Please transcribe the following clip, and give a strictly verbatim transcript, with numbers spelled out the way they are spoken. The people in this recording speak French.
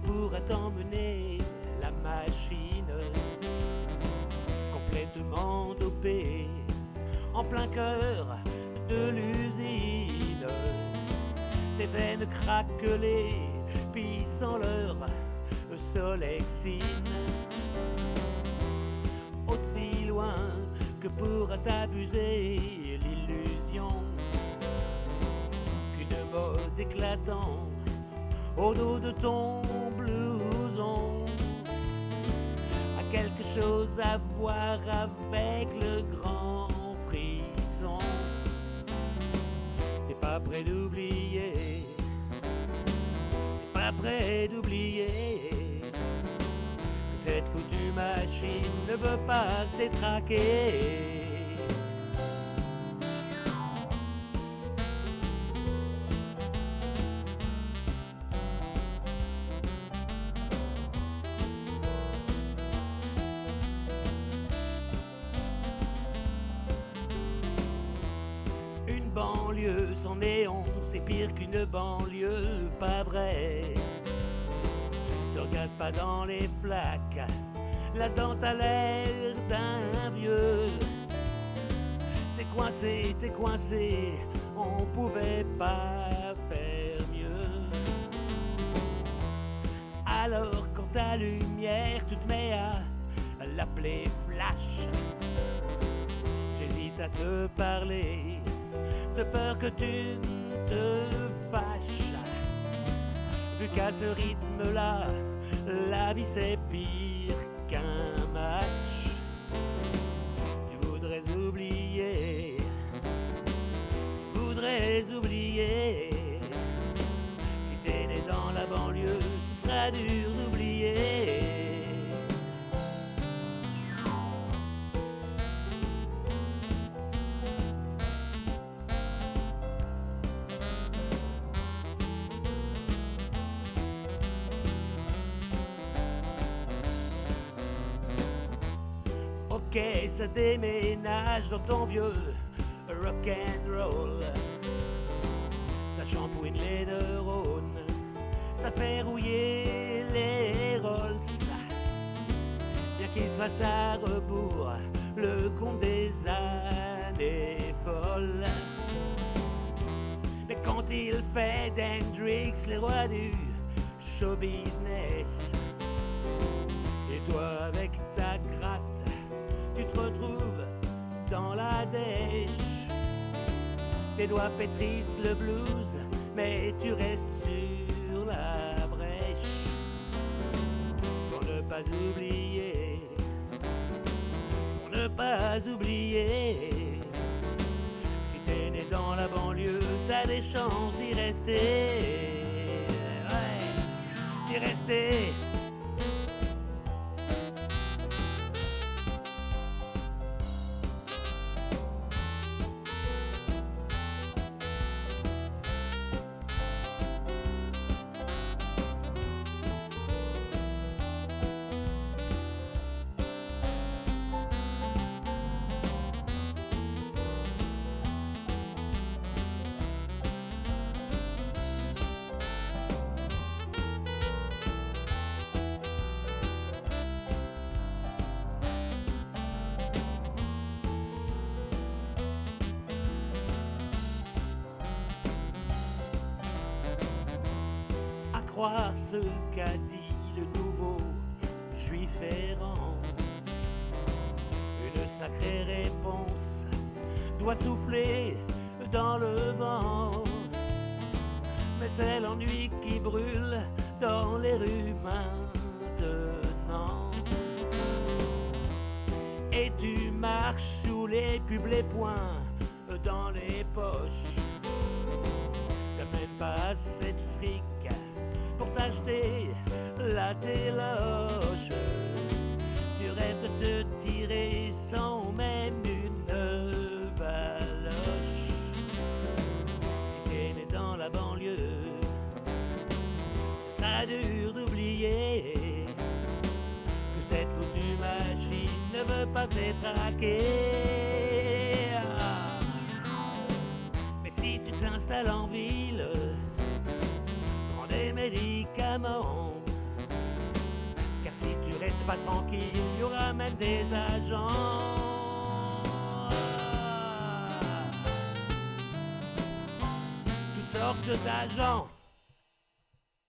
pourra t'emmener la machine, complètement dopée, en plein cœur de l'usine. Tes veines craquelées, puis sans leur solexine. Aussi loin que pourra t'abuser l'illusion qu'une mode éclatant au dos de ton blouson a quelque chose à voir avec le grand frisson. T'es pas prêt d'oublier, t'es pas prêt d'oublier que cette foutue machine ne veut pas se détraquer. Banlieue sans néon, c'est pire qu'une banlieue, pas vrai. Te regarde pas dans les flaques, la dent a l'air d'un vieux. T'es coincé, t'es coincé, on pouvait pas faire mieux. Alors quand ta lumière, tu te mets à l'appeler flash. J'hésite à te parler, de peur que tu ne te fâches. Vu qu'à ce rythme-là, la vie c'est pire qu'un match. Tu voudrais oublier, tu voudrais oublier. Si t'es né dans la banlieue, ce sera dur d'oublier. Ok, ça déménage dans ton vieux rock'n'roll. Ça shampouine les neurones, ça fait rouiller les Rolls. Bien qu'il se fasse à rebours, le compte des années folles. Mais quand il fait d'Hendrix les rois du show business, et toi avec ta gratte, tu te retrouves dans la dèche. Tes doigts pétrissent le blues, mais tu restes sur la brèche. Pour ne pas oublier, pour ne pas oublier, si t'es né dans la banlieue, t'as des chances d'y rester. Ouais, d'y rester. Croire ce qu'a dit le nouveau juif errant. Une sacrée réponse doit souffler dans le vent. Mais c'est l'ennui qui brûle dans les rues maintenant. Et tu marches sous les pubs, les poings dans les poches. T'as même pas assez de fric pour t'acheter la téloche. Tu rêves de te tirer sans même une valoche. Si t'es né dans la banlieue, ce sera dur d'oublier que cette foutue machine ne veut pas se détraquer. Mais si tu t'installes en ville, des médicaments, pas tranquille, il y aura même des agents. Toutes sortes d'agents